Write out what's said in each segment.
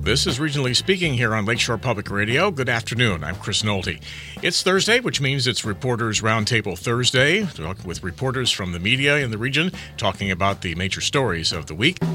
This is Regionally Speaking here on Lakeshore Public Radio. Good afternoon. I'm Chris Nolte. It's Thursday, which means it's Reporters Roundtable Thursday, with reporters from the media in the region talking about the major stories of the week.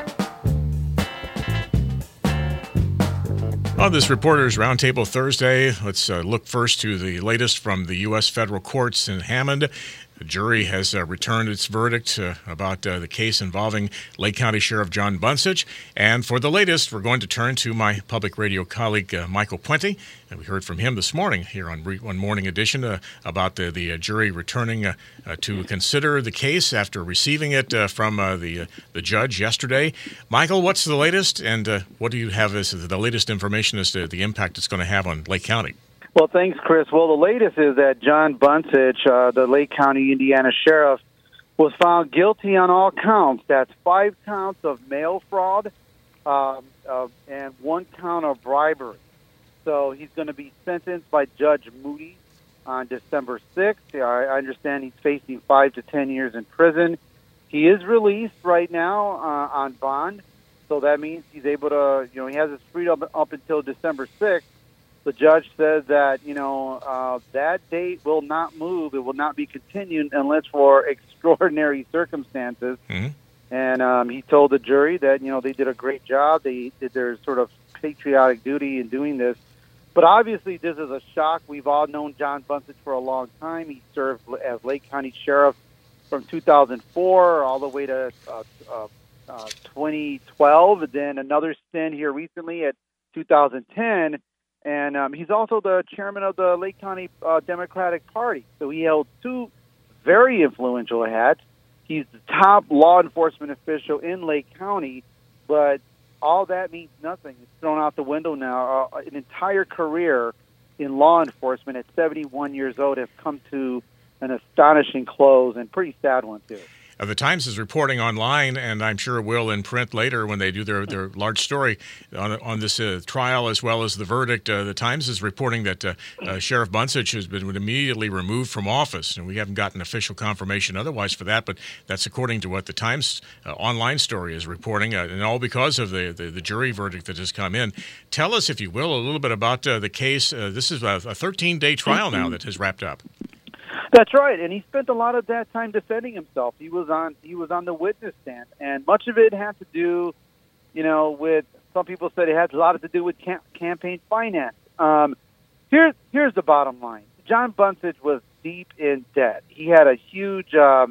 On this Reporters Roundtable Thursday, let's look first to the latest from the U.S. federal courts in Hammond. The jury has returned its verdict about the case involving Lake County Sheriff John Buncich. And for the latest, we're going to turn to my public radio colleague, Michael Puente. We heard from him this morning here on Morning Edition about the jury returning to consider the case after receiving it from the judge yesterday. Michael, what's the latest, and what do you have as the latest information as to the impact it's going to have on Lake County? Well, thanks, Chris. Well, the latest is that John Buncich, the Lake County, Indiana sheriff, was found guilty on all counts. That's 5 counts of mail fraud and 1 count of bribery. So he's going to be sentenced by Judge Moody on December 6th. I understand he's facing 5 to 10 years in prison. He is released right now on bond, so that means he's able to, he has his freedom up until December 6th. The judge says that, that date will not move. It will not be continued unless for extraordinary circumstances. Mm-hmm. And he told the jury that, they did a great job. They did their sort of patriotic duty in doing this. But obviously, this is a shock. We've all known John Buncich for a long time. He served as Lake County Sheriff from 2004 all the way to 2012, and then another stint here recently at 2010. And he's also the chairman of the Lake County Democratic Party. So he held 2 very influential hats. He's the top law enforcement official in Lake County, but all that means nothing. It's thrown out the window now. An entire career in law enforcement at 71 years old has come to an astonishing close, and pretty sad one, too. The Times is reporting online, and I'm sure will in print later when they do their large story on this trial as well as the verdict. The Times is reporting that Sheriff Buncich has been immediately removed from office, and we haven't gotten official confirmation otherwise for that, but that's according to what the Times online story is reporting, and all because of the jury verdict that has come in. Tell us, if you will, a little bit about the case. This is a 13-day trial now that has wrapped up. That's right, and he spent a lot of that time defending himself. He was on the witness stand, and much of it had to do, with, some people said it had a lot to do with campaign finance. Here's the bottom line: John Buncich was deep in debt. He had a huge, a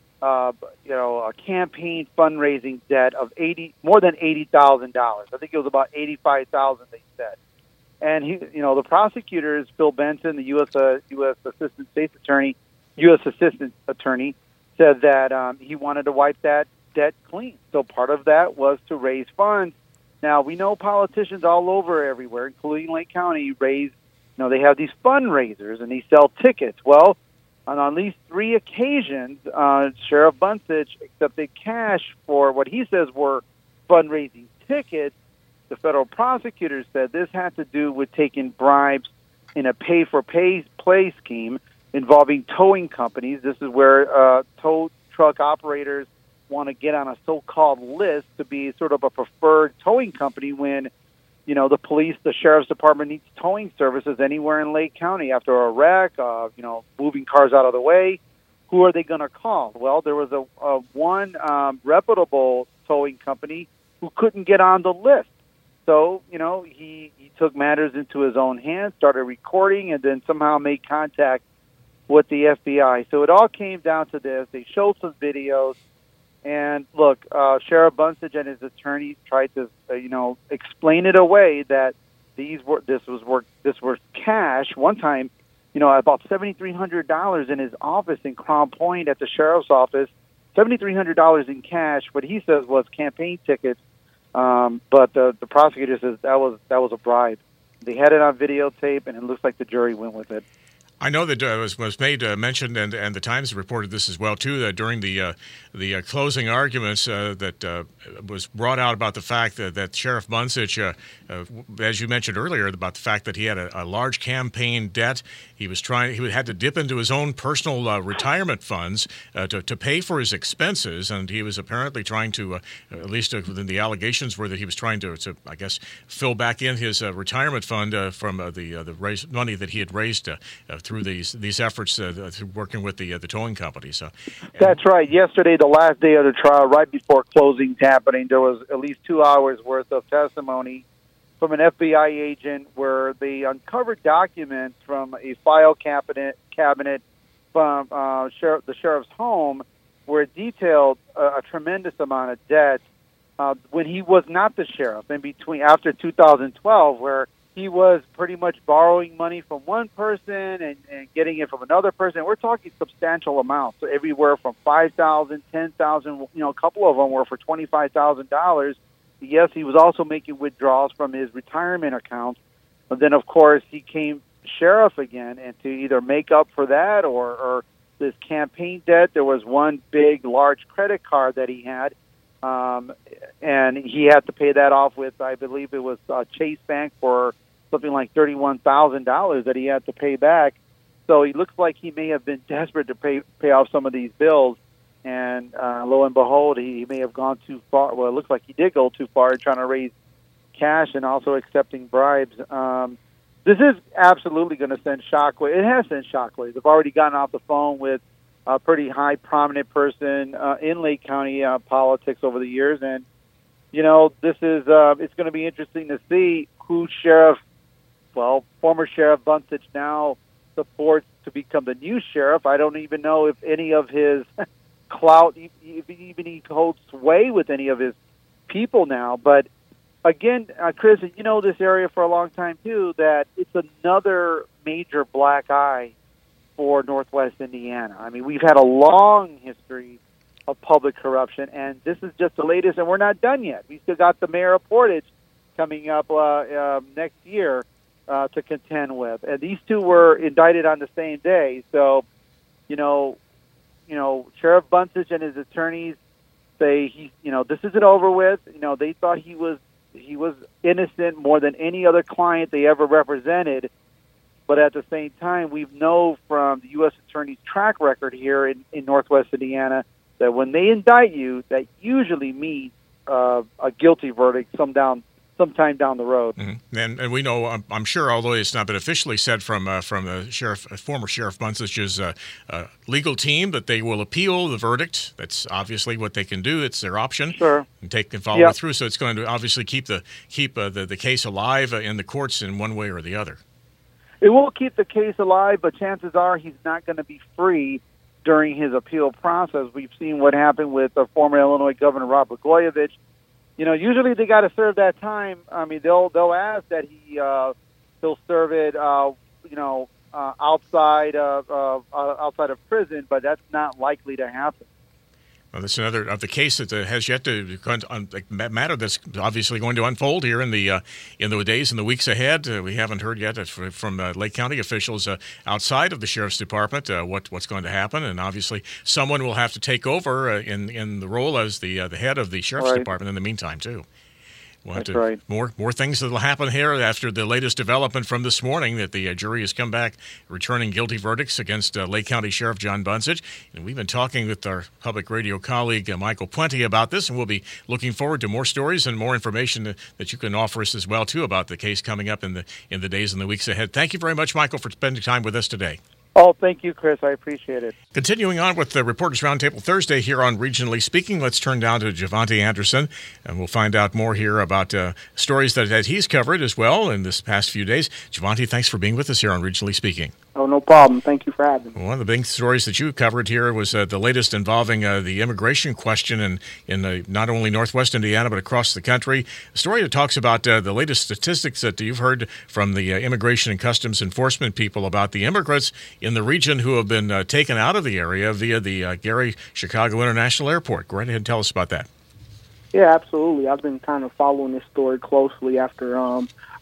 campaign fundraising debt of more than $80,000. I think it was about $85,000. They said. And the prosecutors, Phil Benson, the U.S. Assistant Attorney, said that he wanted to wipe that debt clean. So part of that was to raise funds. Now we know politicians all over everywhere, including Lake County, raise. They have these fundraisers and they sell tickets. Well, on at least 3 occasions, Sheriff Buncich accepted cash for what he says were fundraising tickets. The federal prosecutors said this had to do with taking bribes in a pay-for-play scheme involving towing companies. This is where tow truck operators want to get on a so-called list to be sort of a preferred towing company when, the police, the sheriff's department needs towing services anywhere in Lake County after a wreck, moving cars out of the way. Who are they going to call? Well, there was one reputable towing company who couldn't get on the list. So, he took matters into his own hands, started recording, and then somehow made contact with the FBI. So it all came down to this. They showed some videos, and look, Sheriff Buncich and his attorneys tried to, explain it away that this was cash. One time, about $7,300 in his office in Crown Point at the sheriff's office, $7,300 in cash. What he says was campaign tickets. But the prosecutor says that was a bribe. They had it on videotape, and it looks like the jury went with it. I know that was made mentioned, and the Times reported this as well too. That during the closing arguments, that was brought out about the fact that Sheriff Buncich, as you mentioned earlier, about the fact that he had a large campaign debt. He had to dip into his own personal retirement funds to pay for his expenses, and he was apparently trying to, at least within the allegations, were that he was trying to I guess, fill back in his retirement fund from the money that he had raised through these efforts through working with the towing company. So that's right. Yesterday, the last day of the trial, right before closing's happening, there was at least 2 hours worth of testimony from an FBI agent where they uncovered documents from a file cabinet from the sheriff's home where it detailed a tremendous amount of debt when he was not the sheriff after 2012, where he was pretty much borrowing money from one person and getting it from another person. We're talking substantial amounts, so everywhere from $5,000, $10,000. A couple of them were for $25,000. Yes, he was also making withdrawals from his retirement accounts. But then, of course, he came sheriff again, and to either make up for that or this campaign debt, there was one big, large credit card that he had. And he had to pay that off with, I believe it was Chase Bank for something like $31,000 that he had to pay back. So he looks like he may have been desperate to pay off some of these bills. And lo and behold, he may have gone too far. Well, it looks like he did go too far in trying to raise cash and also accepting bribes. This is absolutely going to send shockwaves. It has sent shockwaves. I've already gotten off the phone with a pretty high, prominent person in Lake County politics over the years. And, this is it's going to be interesting to see who former Sheriff Buncich now supports to become the new sheriff. I don't even know if any of his clout, if he holds sway with any of his people now. But again, Chris, you know this area for a long time too, that it's another major black eye for Northwest Indiana. I mean, we've had a long history of public corruption, and this is just the latest, and we're not done yet. We still got the mayor of Portage coming up next year to contend with, and these two were indicted on the same day. So, Sheriff Buncich and his attorneys say this isn't over with. They thought he was innocent more than any other client they ever represented. But at the same time, we know from the U.S. Attorney's track record here in Northwest Indiana that when they indict you, that usually means a guilty verdict sometime down the road. Mm-hmm. And we know, I'm sure, although it's not been officially said from the former Sheriff Bunchich's legal team, that they will appeal the verdict. That's obviously what they can do. It's their option. Sure. And follow it through. So it's going to obviously keep the case alive in the courts in one way or the other. It will keep the case alive, but chances are he's not going to be free during his appeal process. We've seen what happened with the former Illinois Governor Rod Blagojevich. Usually they got to serve that time. I mean, they'll ask that he'll serve it, outside of prison, but that's not likely to happen. Well, that's another of the case that has yet to matter. That's obviously going to unfold here in the days and the weeks ahead. We haven't heard yet from Lake County officials outside of the Sheriff's Department what's going to happen, and obviously someone will have to take over in the role as the head of the Sheriff's Department in the meantime too. That's right. More things that will happen here after the latest development from this morning that the jury has come back returning guilty verdicts against Lake County Sheriff John Buncich. And we've been talking with our public radio colleague Michael Puente about this, and we'll be looking forward to more stories and more information that you can offer us as well too about the case coming up in the days and the weeks ahead. Thank you very much, Michael, for spending time with us today. Oh, thank you, Chris. I appreciate it. Continuing on with the Reporters Roundtable Thursday here on Regionally Speaking, let's turn down to Javante Anderson, and we'll find out more here about stories that he's covered as well in this past few days. Javante, thanks for being with us here on Regionally Speaking. Oh, no problem. Thank you for having me. One of the big stories that you covered here was the latest involving the immigration question in not only Northwest Indiana but across the country. A story that talks about the latest statistics that you've heard from the Immigration and Customs Enforcement people about the immigrants in the region who have been taken out of the area via the Gary Chicago International Airport. Go right ahead and tell us about that. Yeah, absolutely. I've been kind of following this story closely after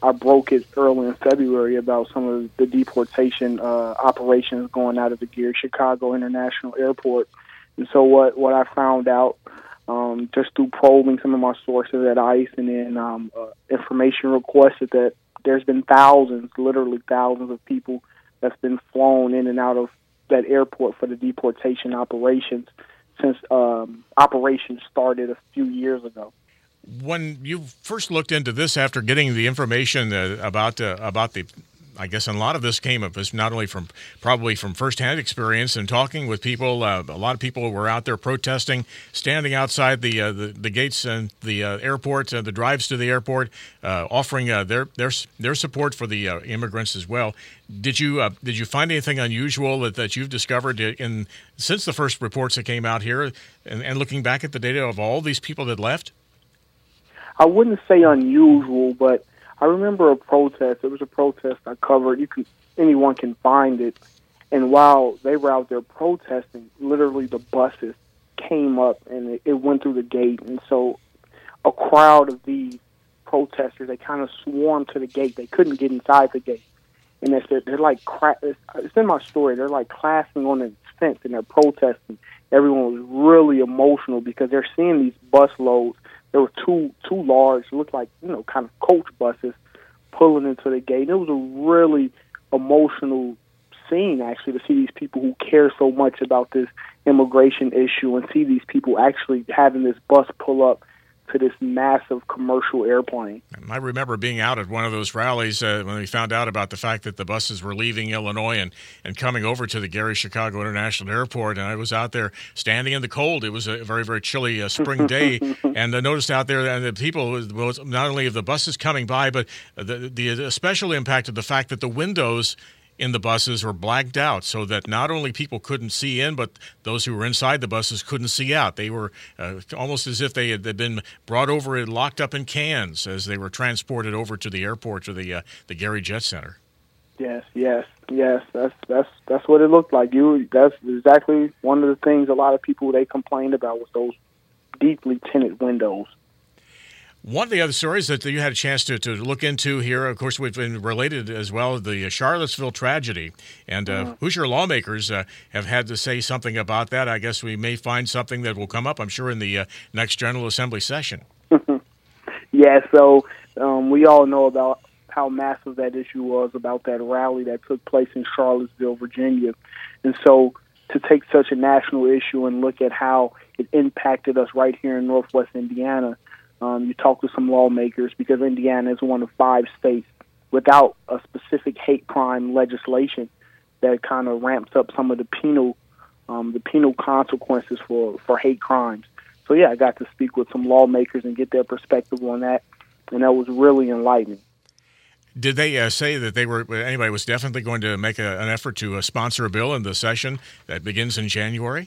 I broke it early in February about some of the deportation operations going out of the Gary Chicago International Airport. And so what I found out just through probing some of my sources at ICE and then information requested that there's been literally thousands of people that's been flown in and out of that airport for the deportation operations since operations started a few years ago. When you first looked into this after getting the information about the, I guess a lot of this came up as not only probably from firsthand experience and talking with people. A lot of people were out there protesting, standing outside the gates and the airport, the drives to the airport, offering their support for the immigrants as well. Did you find anything unusual that you've discovered since the first reports that came out here, and looking back at the data of all these people that left? I wouldn't say unusual, but I remember a protest. It was a protest I covered. Anyone can find it. And while they were out there protesting, literally the buses came up and it went through the gate. And so a crowd of these protesters, they kind of swarmed to the gate. They couldn't get inside the gate. And they're like, it's in my story, they're like clasping on the fence and they're protesting. Everyone was really emotional because they're seeing these bus loads. There were two large, looked like, kind of coach buses pulling into the gate. It was a really emotional scene, actually, to see these people who care so much about this immigration issue and see these people actually having this bus pull up to this massive commercial airplane. I remember being out at one of those rallies when we found out about the fact that the buses were leaving Illinois and coming over to the Gary Chicago International Airport, and I was out there standing in the cold. It was a very, very chilly spring day, and I noticed out there that the people, was not only of the buses coming by, but the special impact of the fact that the windows in the buses were blacked out, so that not only people couldn't see in, but those who were inside the buses couldn't see out. They were almost as if they had been brought over and locked up in cans as they were transported over to the airport to the Gary Jet Center. Yes. That's what it looked like. That's exactly one of the things a lot of people they complained about was those deeply tinted windows. One of the other stories that you had a chance to look into here, of course, we've been related as well, the Charlottesville tragedy. And Hoosier lawmakers have had to say something about that. I guess we may find something that will come up, I'm sure, in the next General Assembly session. Yeah, so we all know about how massive that issue was about that rally that took place in Charlottesville, Virginia. And so to take such a national issue and look at how it impacted us right here in Northwest Indiana, you talk to some lawmakers because Indiana is one of 5 states without a specific hate crime legislation that kind of ramps up some of the penal consequences for hate crimes. So yeah, I got to speak with some lawmakers and get their perspective on that, and that was really enlightening. Did they say that anybody was definitely going to make an effort to sponsor a bill in the session that begins in January?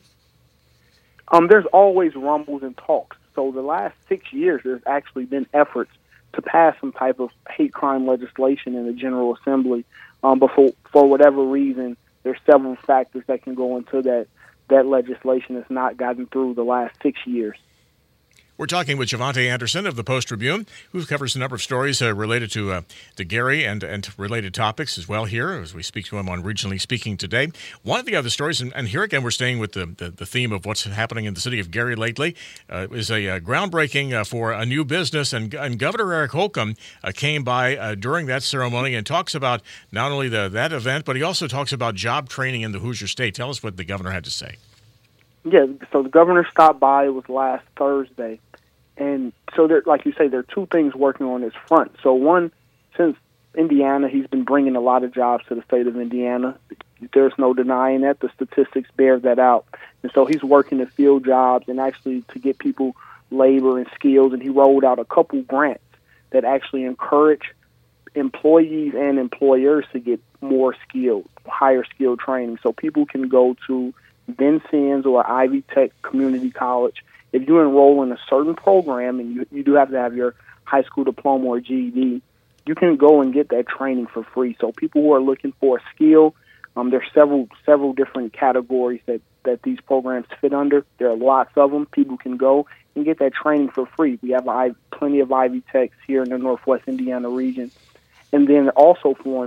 There's always rumbles and talks. So the last 6 years, there's actually been efforts to pass some type of hate crime legislation in the General Assembly. But for whatever reason, there's several factors that can go into that legislation that's not gotten through the last 6 years. We're talking with Javante Anderson of the Post-Tribune, who covers a number of stories related to Gary and related topics as well here as we speak to him on Regionally Speaking today. One of the other stories, and here again we're staying with the theme of what's happening in the city of Gary lately, is a groundbreaking for a new business, and Governor Eric Holcomb came by during that ceremony and talks about not only that event, but he also talks about job training in the Hoosier State. Tell us what the governor had to say. Yeah, so the governor stopped by. It was last Thursday. And so, like you say, there are 2 things working on this front. So one, since Indiana, he's been bringing a lot of jobs to the state of Indiana. There's no denying that. The statistics bear that out. And so he's working to fill jobs and actually to get people labor and skills. And he rolled out a couple grants that actually encourage employees and employers to get more skilled, higher skilled training. So people can go to Vincennes or Ivy Tech Community College. If you enroll in a certain program and you do have to have your high school diploma or GED, you can go and get that training for free. So people who are looking for a skill, there's several different categories that these programs fit under. There are lots of them. People can go and get that training for free. We have plenty of Ivy Techs here in the Northwest Indiana region. And then also for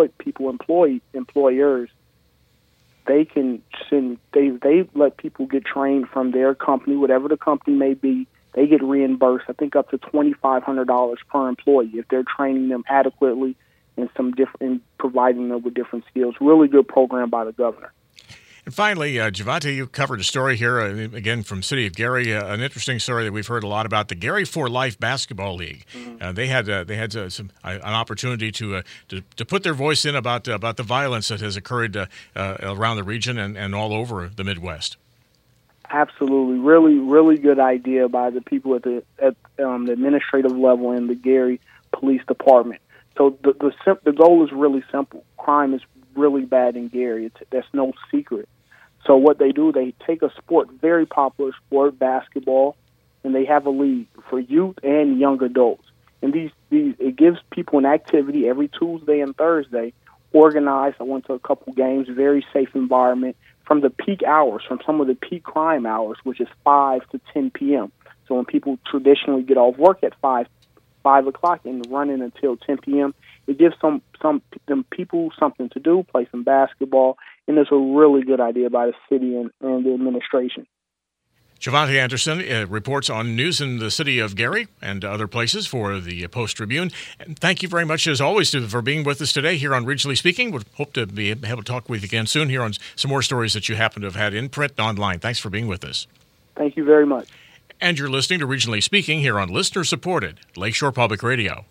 employers, they can send, they let people get trained from their company, whatever the company may be. They get reimbursed, I think, up to $2,500 per employee if they're training them adequately and providing them with different skills. Really good program by the governor. And finally, Javante, you covered a story here, again, from City of Gary, an interesting story that we've heard a lot about, the Gary for Life Basketball League. Mm-hmm. They had an opportunity to put their voice in about the violence that has occurred around the region and all over the Midwest. Absolutely. Really, really good idea by the people at the administrative level in the Gary Police Department. So the goal is really simple. Crime is really bad in Gary. That's no secret. So what they do, they take a sport, very popular sport, basketball, and they have a league for youth and young adults. And it gives people an activity every Tuesday and Thursday, organized. I went to a couple games, very safe environment, from the peak hours, from some of the peak crime hours, which is 5 to 10 p.m. So when people traditionally get off work at 5 o'clock and running until 10 p.m., it gives them people something to do, play some basketball, and it's a really good idea by the city and the administration. Javante Anderson reports on news in the city of Gary and other places for the Post-Tribune. And thank you very much, as always, for being with us today here on Regionally Speaking. We'll hope to be able to talk with you again soon here on some more stories that you happen to have had in print and online. Thanks for being with us. Thank you very much. And you're listening to Regionally Speaking here on listener-supported Lakeshore Public Radio.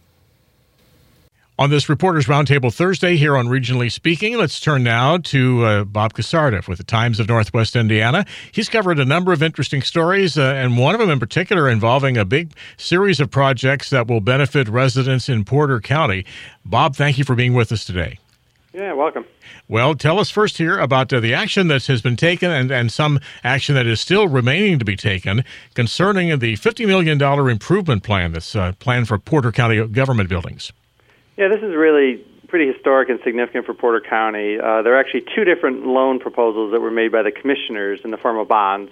On this Reporters Roundtable Thursday here on Regionally Speaking, let's turn now to Bob Casarda with the Times of Northwest Indiana. He's covered a number of interesting stories, and one of them in particular involving a big series of projects that will benefit residents in Porter County. Bob, thank you for being with us today. Yeah, welcome. Well, tell us first here about the action that has been taken and some action that is still remaining to be taken concerning the $50 million improvement plan that's planned for Porter County government buildings. Yeah, this is really pretty historic and significant for Porter County. There are actually two different loan proposals that were made by the commissioners in the form of bonds.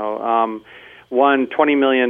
One, $20 million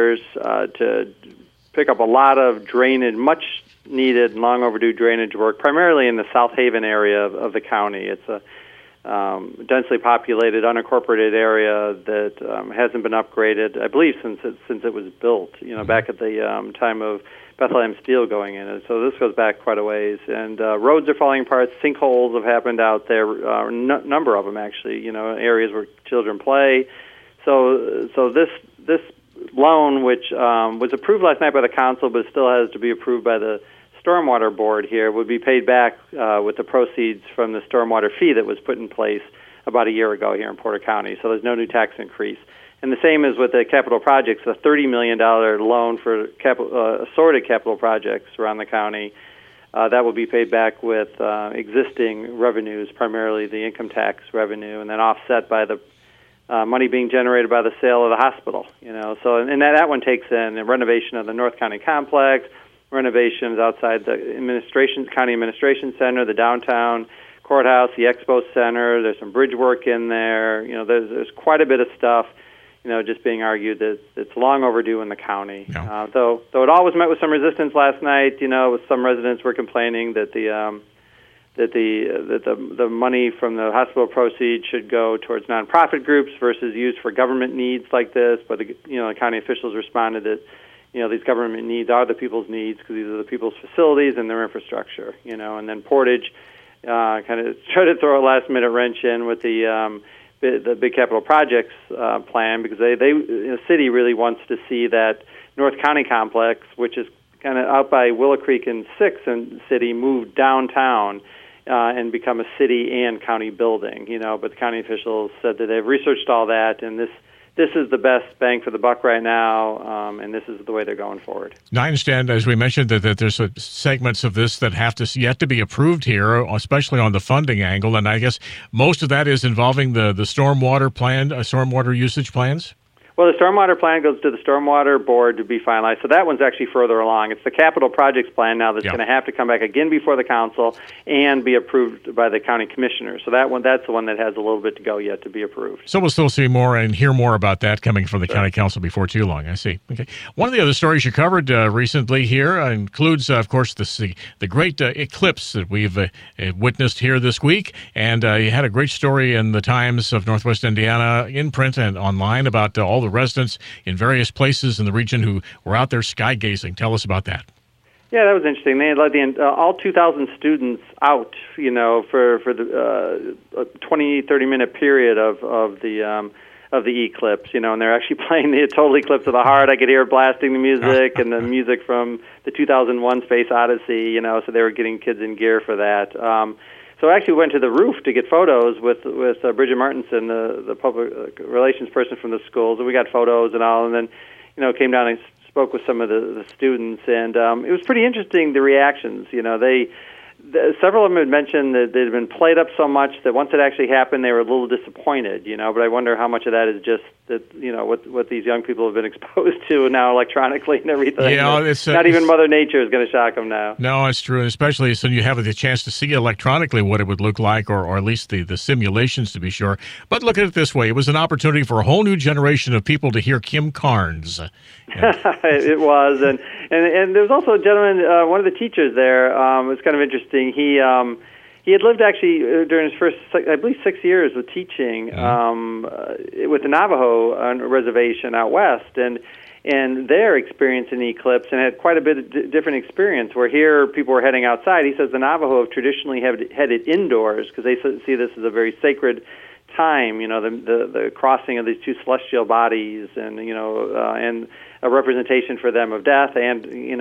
to pick up a lot of drainage, much needed, long overdue drainage work, primarily in the South Haven area of the county. It's a densely populated, unincorporated area that hasn't been upgraded, I believe, since it was built. Back at the time of Bethlehem Steel going in, and so this goes back quite a ways. And roads are falling apart. Sinkholes have happened out there. A number of them actually. Areas where children play. So this loan, which was approved last night by the council, but still has to be approved by the Stormwater Board here, would be paid back with the proceeds from the stormwater fee that was put in place about a year ago here in Porter County. So there's no new tax increase. And the same as with the capital projects, the $30 million loan for assorted capital projects around the county, that will be paid back with existing revenues, primarily the income tax revenue, and then offset by the money being generated by the sale of the hospital. So and that one takes in the renovation of the North County complex, renovations outside the county administration center, the downtown courthouse, the expo center. There's some bridge work in there. There's quite a bit of stuff. Just being argued that it's long overdue in the county. No. Though it always met with some resistance last night. With some residents were complaining that the money from the hospital proceeds should go towards nonprofit groups versus used for government needs like this. But the county officials responded that these government needs are the people's needs because these are the people's facilities and their infrastructure. And then Portage kind of tried to throw a last minute wrench in with the big capital projects plan, because the city really wants to see that North County complex, which is kind of out by Willow Creek and 6th and City, move downtown and become a city and county building. But the county officials said that they've researched all that, and this is the best bang for the buck right now, and this is the way they're going forward. Now, I understand, as we mentioned, that there's segments of this that have yet to be approved here, especially on the funding angle, and I guess most of that is involving the stormwater plan, stormwater usage plans? Well, the stormwater plan goes to the Stormwater Board to be finalized, so that one's actually further along. It's the capital projects plan now that's going to have to come back again before the council and be approved by the county commissioners. So that's the one that has a little bit to go yet to be approved. So we'll still see more and hear more about that coming from the county council before too long. I see. Okay. One of the other stories you covered recently here includes, of course, the great eclipse that we've witnessed here this week, and you had a great story in the Times of Northwest Indiana in print and online about all the residents in various places in the region who were out there sky gazing. Tell us about that. Yeah, that was interesting. They let all 2,000 students out, for the 20-30 minute period of the eclipse, and they're actually playing the Total Eclipse of the Heart. I could hear blasting the music and the music from the 2001 Space Odyssey, so they were getting kids in gear for that. So I actually went to the roof to get photos with Bridget Martinson, the public relations person from the schools, and we got photos and all, and then, came down and spoke with some of the students, and it was pretty interesting, the reactions. Several of them had mentioned that they'd been played up so much that once it actually happened, they were a little disappointed, but I wonder how much of that is just that, what these young people have been exposed to now electronically and everything. Yeah, it's not even Mother Nature is going to shock them now. No, it's true, especially so you have the chance to see electronically what it would look like, or at least the simulations to be sure. But look at it this way. It was an opportunity for a whole new generation of people to hear Kim Carnes. It was, and there was also a gentleman, one of the teachers there. It was kind of interesting. He had lived actually during his first, I believe, 6 years with teaching with the Navajo reservation out west, and they're experiencing the eclipse and had quite a bit of different experience. Where here people were heading outside. He says the Navajo have traditionally headed indoors because they see this as a very sacred time. The crossing of these two celestial bodies, and and a representation for them of death, and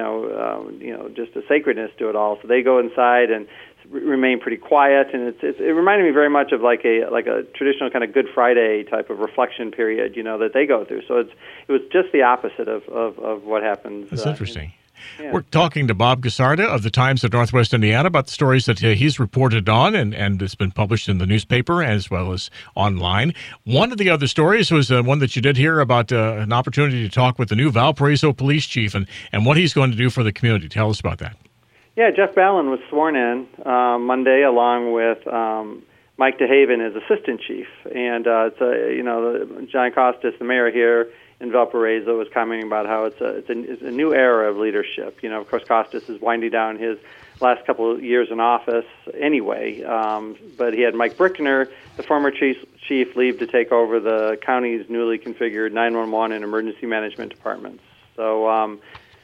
just a sacredness to it all. So they go inside and remain pretty quiet, and it reminded me very much of like a traditional kind of Good Friday type of reflection period, that they go through. So it was just the opposite of what happens. That's interesting. Yeah. We're talking to Bob Gasarda of the Times of Northwest Indiana about the stories that he's reported on, and it's been published in the newspaper as well as online. One of the other stories was one that you did hear about an opportunity to talk with the new Valparaiso police chief and what he's going to do for the community. Tell us about that. Yeah, Jeff Ballin was sworn in Monday along with Mike DeHaven as assistant chief, and John Costas, the mayor here in Valparaiso, was commenting about how it's a new era of leadership. Of course, Costas is winding down his last couple of years in office anyway, but he had Mike Brickner, the former chief, leave to take over the county's newly configured 911 and emergency management departments. So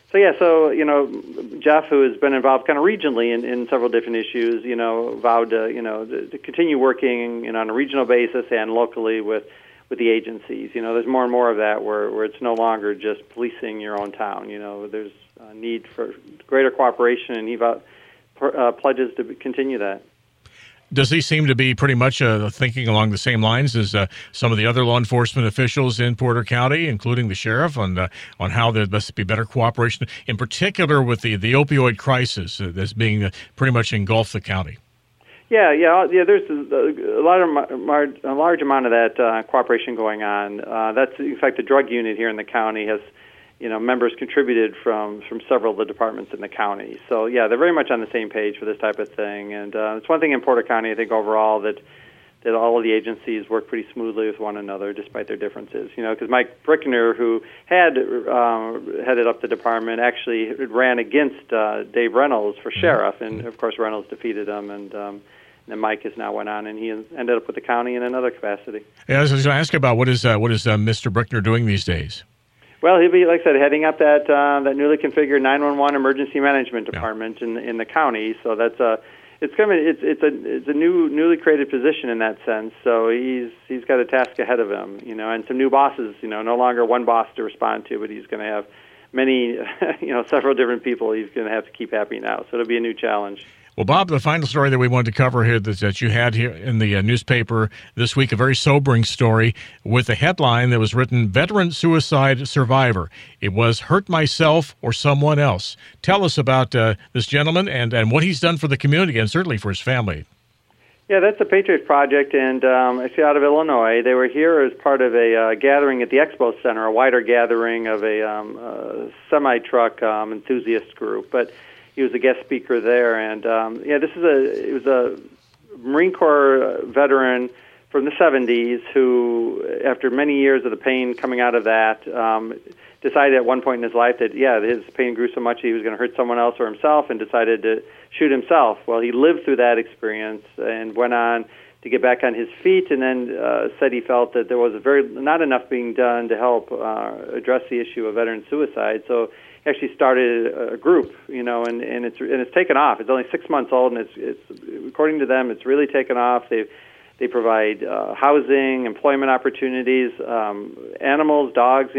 Jeff, who has been involved kind of regionally in several different issues, vowed to continue working on a regional basis and locally with the agencies. There's more and more of that where it's no longer just policing your own town. There's a need for greater cooperation, and he pledges to continue that. Does he seem to be pretty much thinking along the same lines as some of the other law enforcement officials in Porter County, including the sheriff, on how there must be better cooperation, in particular with the opioid crisis that's being pretty much engulfed the county? Yeah. There's a large amount of that cooperation going on. That's in fact the drug unit here in the county has. Members contributed from several of the departments in the county. So, yeah, they're very much on the same page for this type of thing. And it's one thing in Porter County, I think, overall, that all of the agencies work pretty smoothly with one another despite their differences. Because Mike Brickner, who had headed up the department, actually ran against Dave Reynolds for sheriff. And, of course, Reynolds defeated him. And then Mike has now went on, and he ended up with the county in another capacity. Yeah, I was going to ask about what is Mr. Brickner doing these days? Well, he'll be, like I said, heading up that newly configured 911 emergency management department in the county. So that's it's a newly created position in that sense. So he's got a task ahead of him, and some new bosses. No longer one boss to respond to, but he's going to have many, several different people he's going to have to keep happy now. So it'll be a new challenge. Well, Bob, the final story that we wanted to cover here that you had here in the newspaper this week, a very sobering story with a headline that was written, Veteran Suicide Survivor. It was Hurt Myself or Someone Else. Tell us about this gentleman and what he's done for the community and certainly for his family. Yeah, that's the Patriot Project, and actually out of Illinois. They were here as part of a gathering at the Expo Center, a wider gathering of a semi-truck enthusiast group. But he was a guest speaker there, and it was a Marine Corps veteran from the 70s who, after many years of the pain coming out of that, decided at one point in his life that, his pain grew so much he was going to hurt someone else or himself, and decided to shoot himself. Well, he lived through that experience and went on to get back on his feet, and then said he felt that there was not enough being done to help address the issue of veteran suicide. So he actually started a group, and it's taken off. It's only 6 months old, and it's according to them, it's really taken off. They provide housing, employment opportunities, animals, dogs,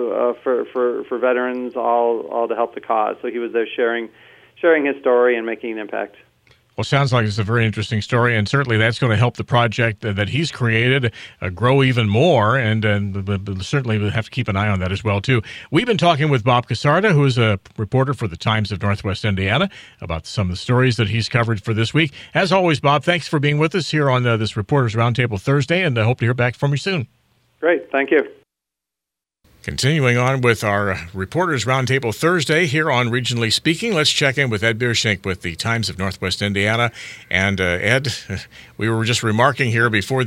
for veterans, all to help the cause. So he was there sharing his story and making an impact. Well, sounds like it's a very interesting story, and certainly that's going to help the project that he's created grow even more, and certainly we'll have to keep an eye on that as well, too. We've been talking with Bob Casarda, who is a reporter for the Times of Northwest Indiana, about some of the stories that he's covered for this week. As always, Bob, thanks for being with us here on this Reporters Roundtable Thursday, and I hope to hear back from you soon. Great. Thank you. Continuing on with our Reporters Roundtable Thursday here on Regionally Speaking, let's check in with Ed Bierschenk with the Times of Northwest Indiana. And Ed, we were just remarking here before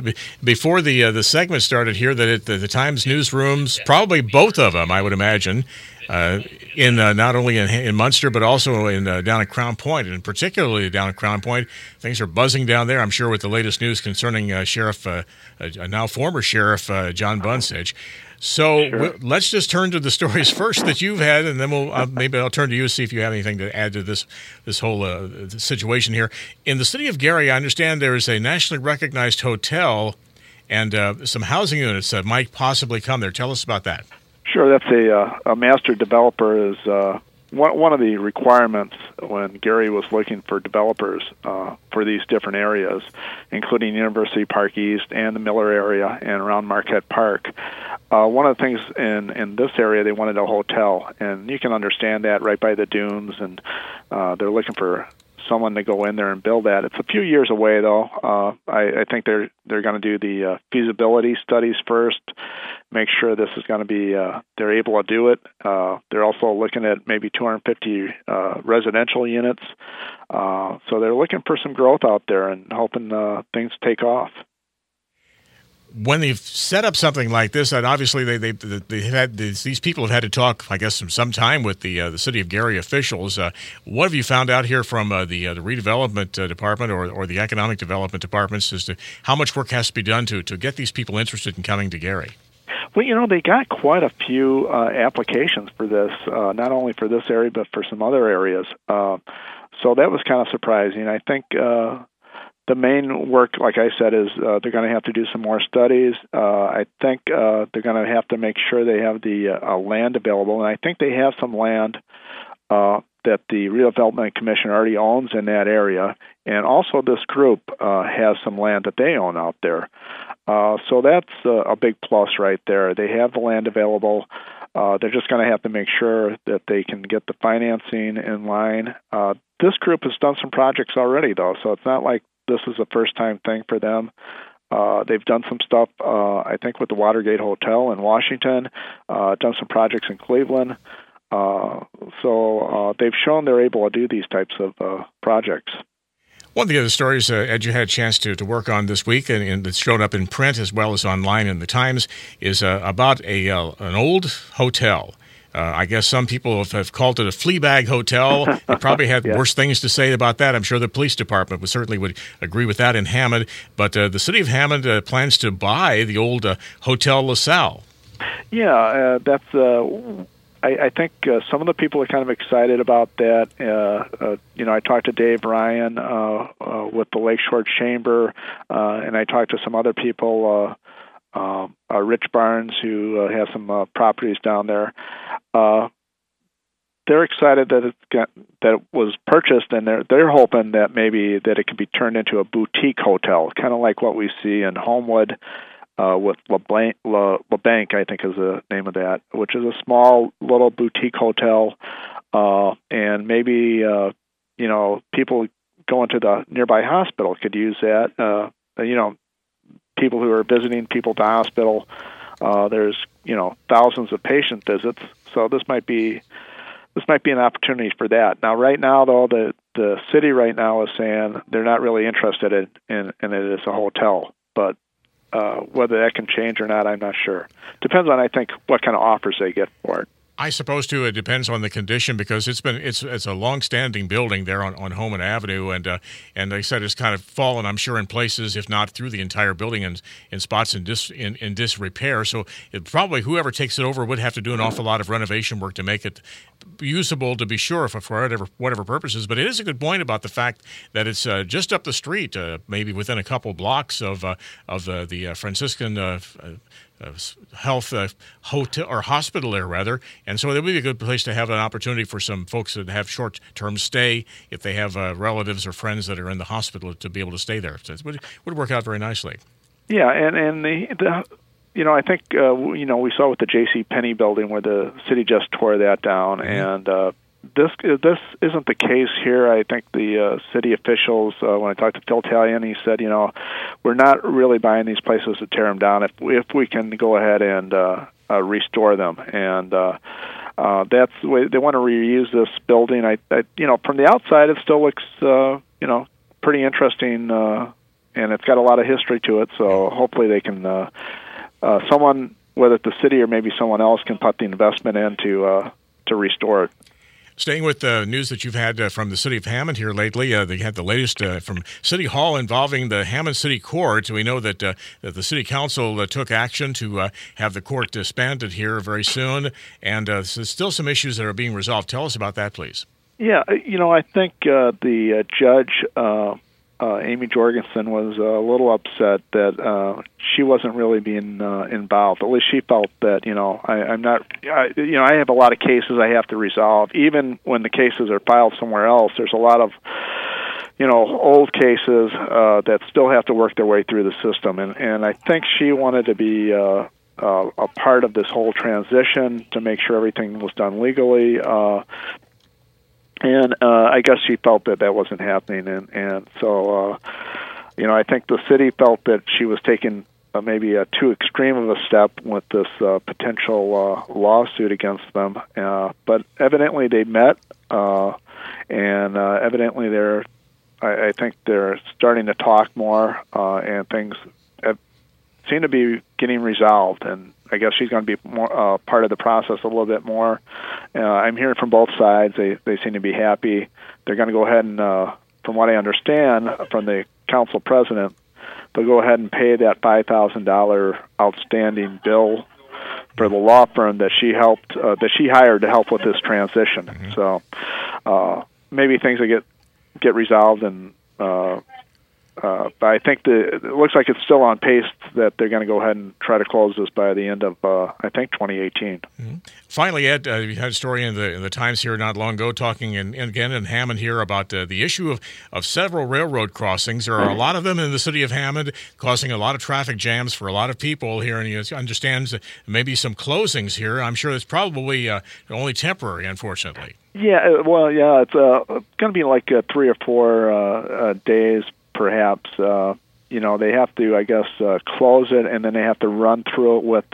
the segment started here that the Times newsrooms, probably both of them, I would imagine, in not only in Munster but also in down at Crown Point, and particularly down at Crown Point, things are buzzing down there. I'm sure with the latest news concerning Sheriff, now former Sheriff John Bunsage. So Sure. Let's just turn to the stories first that you've had, and then maybe I'll turn to you to see if you have anything to add to this whole situation here. In the city of Gary, I understand there is a nationally recognized hotel and some housing units that might possibly come there. Tell us about that. Sure, that's a master developer is one of the requirements when Gary was looking for developers for these different areas, including University Park East and the Miller area and around Marquette Park. One of the things in this area, they wanted a hotel, and you can understand that right by the dunes, and they're looking for someone to go in there and build that. It's a few years away, though. I think they're going to do the feasibility studies first, make sure this is going to be they're able to do it. They're also looking at maybe 250 residential units. So they're looking for some growth out there and hoping things take off. When they've set up something like this, and obviously they had these people have had to talk, I guess, some time with the city of Gary officials. What have you found out here from the redevelopment department or the economic development departments as to how much work has to be done to get these people interested in coming to Gary? Well, they got quite a few applications for this, not only for this area but for some other areas. So that was kind of surprising. I think the main work, like I said, is they're going to have to do some more studies. I think they're going to have to make sure they have the land available, and I think they have some land that the Redevelopment Commission already owns in that area, and also this group has some land that they own out there. So that's a big plus right there. They have the land available. They're just going to have to make sure that they can get the financing in line. This group has done some projects already, though, so it's not like this is a first-time thing for them. They've done some stuff, I think, with the Watergate Hotel in Washington, done some projects in Cleveland. So they've shown they're able to do these types of projects. One of the other stories, Ed, you had a chance to work on this week, and it's shown up in print as well as online in the Times, is about an old hotel. I guess some people have called it a flea bag hotel. They probably had worse things to say about that. I'm sure the police department certainly would agree with that in Hammond. But the city of Hammond plans to buy the old Hotel LaSalle. Yeah, that's. I think some of the people are kind of excited about that. I talked to Dave Ryan with the Lakeshore Chamber, and I talked to some other people. Rich Barnes, who has some properties down there. They're excited that it was purchased, and they're hoping that maybe that it can be turned into a boutique hotel, kind of like what we see in Homewood with LeBanc, I think is the name of that, which is a small little boutique hotel, and maybe people going to the nearby hospital could use that. People who are visiting people at the hospital, there's thousands of patient visits, so this might be an opportunity for that. Now, right now, though, the city right now is saying they're not really interested in it as a hotel, but whether that can change or not, I'm not sure. Depends on, I think, what kind of offers they get for it. I suppose too, it depends on the condition, because it's a long-standing building there on Homan Avenue, and they said it's kind of fallen, I'm sure, in places, if not through the entire building, in spots in disrepair. So it probably, whoever takes it over would have to do an awful lot of renovation work to make it usable, to be sure, for whatever purposes. But it is a good point about the fact that it's just up the street, maybe within a couple blocks of the Franciscan health hotel or hospital there, rather, and so it would be a good place to have an opportunity for some folks that have short-term stay, if they have relatives or friends that are in the hospital, to be able to stay there. So it would work out very nicely. Yeah, and the I think we saw with the J.C. Penney building where the city just tore that down, and this isn't the case here. I think the city officials, when I talked to Phil Talion, he said, we're not really buying these places to tear them down if we can go ahead and restore them. And that's the way they want to reuse this building. I from the outside, it still looks, pretty interesting, and it's got a lot of history to it. So hopefully they can, someone, whether it's the city or maybe someone else, can put the investment in to restore it. Staying with the news that you've had from the city of Hammond here lately, they had the latest from City Hall involving the Hammond City Court. We know that the City Council took action to have the court disbanded here very soon, and there's still some issues that are being resolved. Tell us about that, please. Yeah, I think the judge, Amy Jorgensen, was a little upset that she wasn't really being involved. At least she felt that, I'm not, I have a lot of cases I have to resolve. Even when the cases are filed somewhere else, there's a lot of, old cases that still have to work their way through the system. And I think she wanted to be a part of this whole transition to make sure everything was done legally. And I guess she felt that wasn't happening, and so I think the city felt that she was taking maybe a too extreme of a step with this potential lawsuit against them. But evidently they met, and evidently I think they're starting to talk more, and things seem to be getting resolved. And I guess she's going to be more part of the process a little bit more. I'm hearing from both sides. They seem to be happy. They're going to go ahead and, from what I understand from the council president, they'll go ahead and pay that $5,000 outstanding bill for the law firm that she hired to help with this transition. Mm-hmm. So maybe things will get resolved, and but I think it looks like it's still on pace that they're going to go ahead and try to close this by the end of, I think, 2018. Mm-hmm. Finally, Ed, you had a story in the Times here not long ago talking, and again in Hammond here, about the issue of several railroad crossings. There are a lot of them in the city of Hammond, causing a lot of traffic jams for a lot of people here, and you understand maybe some closings here. I'm sure it's probably only temporary, unfortunately. Yeah, well, yeah, it's going to be like 3 or 4 days, perhaps. They have to, I guess, close it, and then they have to run through it with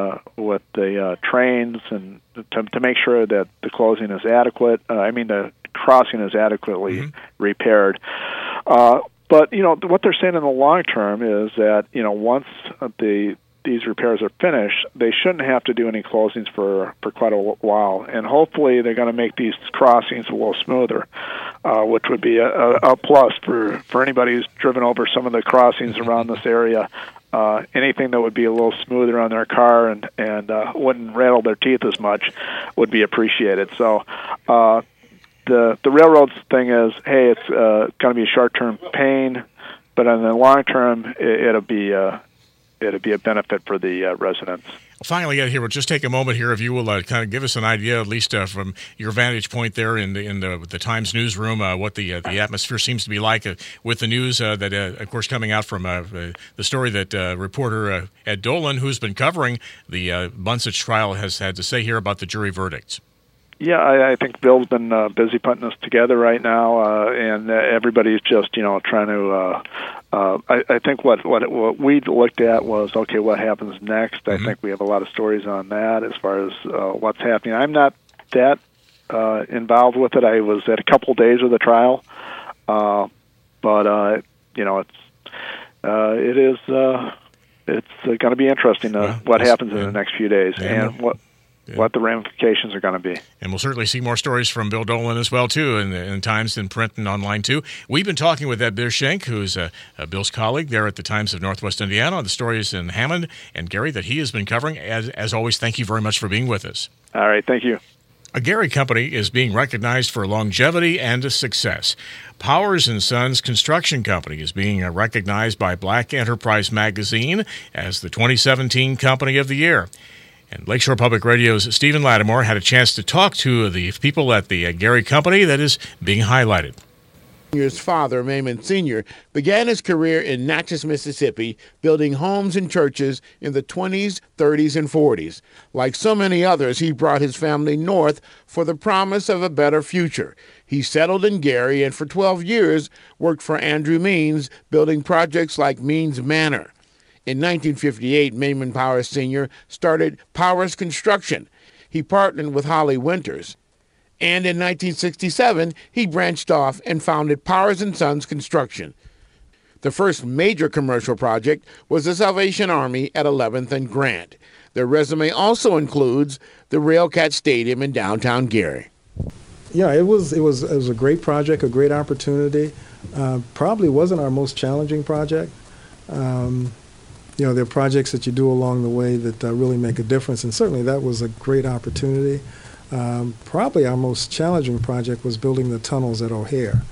the trains, and to make sure that the closing is adequate. The crossing is adequately repaired. But what they're saying in the long term is that once these repairs are finished, they shouldn't have to do any closings for quite a while, and hopefully they're going to make these crossings a little smoother, which would be a plus for anybody who's driven over some of the crossings around this area. Anything that would be a little smoother on their car and wouldn't rattle their teeth as much would be appreciated. So the railroads thing is, hey, it's going to be a short-term pain, but in the long term, it'll be a benefit for the residents. Finally, Ed, here, we'll just take a moment here. If you will kind of give us an idea, at least from your vantage point there in the Times newsroom, what the atmosphere seems to be like with the news that, of course, coming out from the story that reporter Ed Dolan, who's been covering the Bunsich trial, has had to say here about the jury verdicts. Yeah, I think Bill's been busy putting this together right now, and everybody's just, trying to. I think what we looked at was, okay, what happens next? I think we have a lot of stories on that as far as what's happening. I'm not that involved with it. I was at a couple days of the trial, but it's going to be interesting what happens in the next few days and what the ramifications are going to be. And we'll certainly see more stories from Bill Dolan as well, too, in Times and print and online, too. We've been talking with Ed Bierschenk, who's Bill's colleague there at the Times of Northwest Indiana, on the stories in Hammond and Gary that he has been covering. As always, thank you very much for being with us. All right, thank you. A Gary company is being recognized for longevity and success. Powers & Sons Construction Company is being recognized by Black Enterprise Magazine as the 2017 Company of the Year. And Lakeshore Public Radio's Stephen Lattimore had a chance to talk to the people at the Gary company that is being highlighted. Sr.'s father, Maimon Sr., began his career in Natchez, Mississippi, building homes and churches in the 20s, 30s, and 40s. Like so many others, he brought his family north for the promise of a better future. He settled in Gary and for 12 years worked for Andrew Means, building projects like Means Manor. In 1958, Maimon Powers Sr. started Powers Construction. He partnered with Holly Winters. And in 1967, he branched off and founded Powers & Sons Construction. The first major commercial project was the Salvation Army at 11th and Grant. Their resume also includes the Railcat Stadium in downtown Gary. Yeah, it was a great project, a great opportunity. Probably wasn't our most challenging project. There are projects that you do along the way that really make a difference, and certainly that was a great opportunity. Probably our most challenging project was building the tunnels at O'Hare.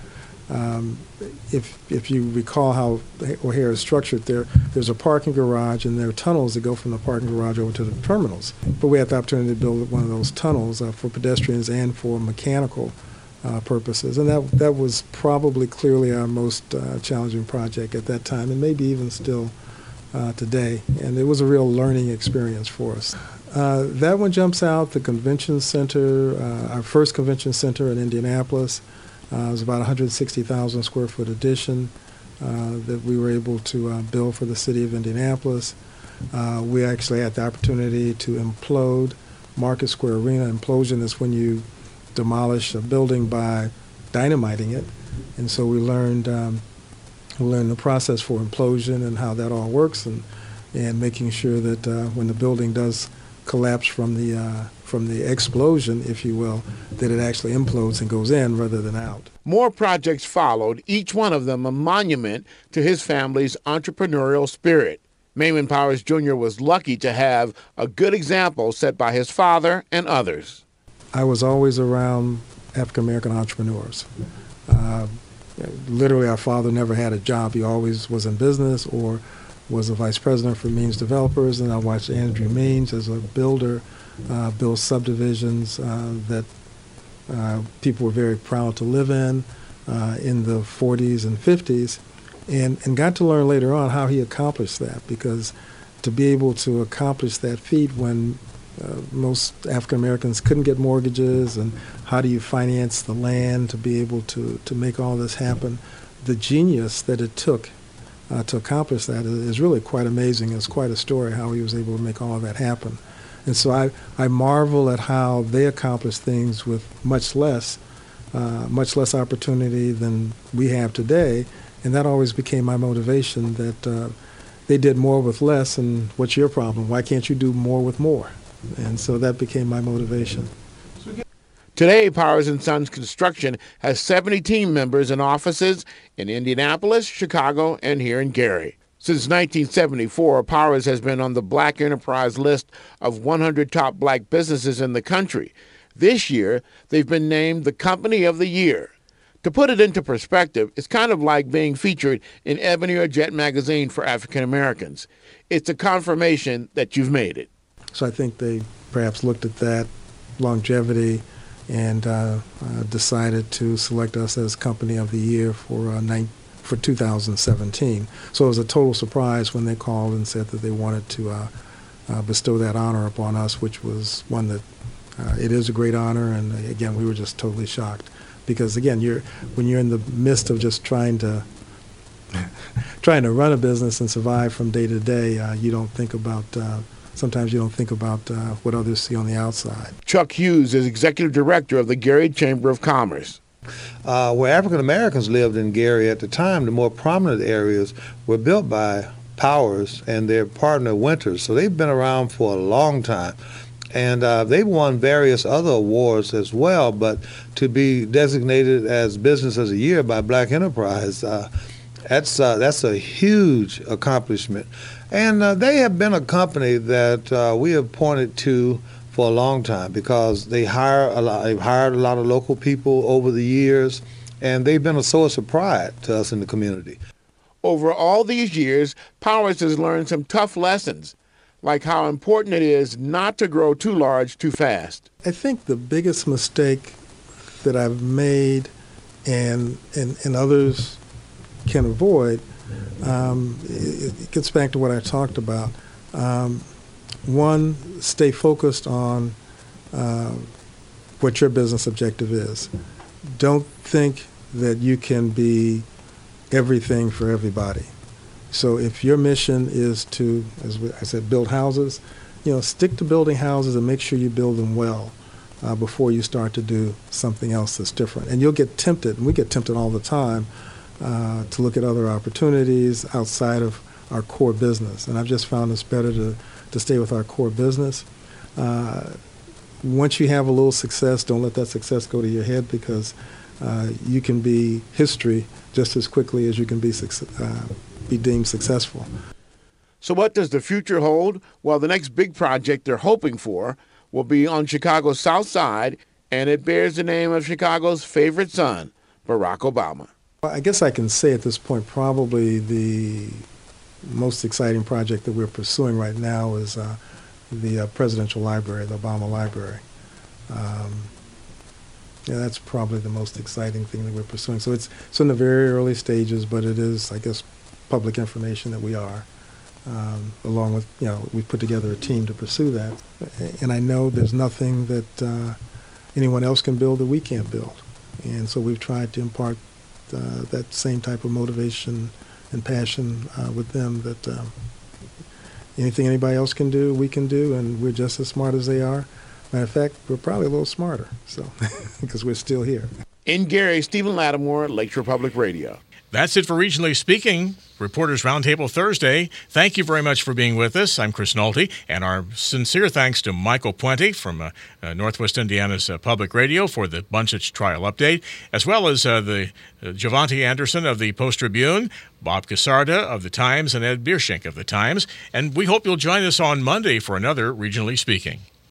If you recall how O'Hare is structured, there's a parking garage and there are tunnels that go from the parking garage over to the terminals. But we had the opportunity to build one of those tunnels for pedestrians and for mechanical purposes, and that was probably clearly our most challenging project at that time, and maybe even still today. And it was a real learning experience for us. That one jumps out. The convention center, our first convention center in Indianapolis, was about 160,000 square foot addition that we were able to build for the city of Indianapolis. We actually had the opportunity to implode Market Square Arena. Implosion is when you demolish a building by dynamiting it, and so we learned the process for implosion and how that all works, and making sure that when the building does collapse from the explosion, if you will, that it actually implodes and goes in rather than out. More projects followed, each one of them a monument to his family's entrepreneurial spirit. Maimon Powers Jr. was lucky to have a good example set by his father and others. I was always around African-American entrepreneurs. Literally, our father never had a job. He always was in business or was a vice president for Means Developers, and I watched Andrew Means as a builder build subdivisions that people were very proud to live in the 40s and 50s, and got to learn later on how he accomplished that, because to be able to accomplish that feat when most African Americans couldn't get mortgages, and how do you finance the land to be able to make all this happen? The genius that it took to accomplish that is really quite amazing. It's quite a story how he was able to make all of that happen. And so I marvel at how they accomplished things with much less opportunity than we have today, and that always became my motivation, that they did more with less, and what's your problem? Why can't you do more with more? And so that became my motivation. Today, Powers & Sons Construction has 70 team members in offices in Indianapolis, Chicago, and here in Gary. Since 1974, Powers has been on the Black Enterprise list of 100 top black businesses in the country. This year, they've been named the Company of the Year. To put it into perspective, it's kind of like being featured in Ebony or Jet magazine for African Americans. It's a confirmation that you've made it. So I think they perhaps looked at that longevity and decided to select us as Company of the Year for 2017. So it was a total surprise when they called and said that they wanted to bestow that honor upon us, which was one that It is a great honor, and again, we were just totally shocked because again, when you're in the midst of just trying to run a business and survive from day to day, you don't think about. Sometimes you don't think about what others see on the outside. Chuck Hughes is executive director of the Gary Chamber of Commerce. Where African Americans lived in Gary at the time, the more prominent areas were built by Powers and their partner Winters. So they've been around for a long time. And they've won various other awards as well, but to be designated as Business of the Year by Black Enterprise, that's a huge accomplishment. And they have been a company that we have pointed to for a long time because they've hired a lot of local people over the years, and they've been a source of pride to us in the community. Over all these years, Powers has learned some tough lessons, like how important it is not to grow too large too fast. I think the biggest mistake that I've made and others can avoid, it gets back to what I talked about. One, stay focused on what your business objective is. Don't think that you can be everything for everybody. So if your mission is to, as I said, build houses, stick to building houses and make sure you build them well before you start to do something else that's different. And you'll get tempted, and we get tempted all the time, to look at other opportunities outside of our core business. And I've just found it's better to stay with our core business. Once you have a little success, don't let that success go to your head because you can be history just as quickly as you can be deemed successful. So what does the future hold? Well, the next big project they're hoping for will be on Chicago's South Side, and it bears the name of Chicago's favorite son, Barack Obama. I guess I can say at this point probably the most exciting project that we're pursuing right now is the Presidential Library, the Obama Library. That's probably the most exciting thing that we're pursuing. So it's in the very early stages, but it is, I guess, public information that we are. Along with, we put together a team to pursue that. And I know there's nothing that anyone else can build that we can't build. And so we've tried to impart that same type of motivation and passion with them that anything anybody else can do, we can do, and we're just as smart as they are. Matter of fact, we're probably a little smarter, so because we're still here. In Gary, Stephen Lattimore, Lakeshore Public Radio. That's it for Regionally Speaking, Reporters Roundtable Thursday. Thank you very much for being with us. I'm Chris Nolte, and our sincere thanks to Michael Puente from Northwest Indiana's Public Radio for the Bunchich Trial Update, as well as the Javante Anderson of the Post-Tribune, Bob Casarda of the Times, and Ed Bierschenk of the Times. And we hope you'll join us on Monday for another Regionally Speaking.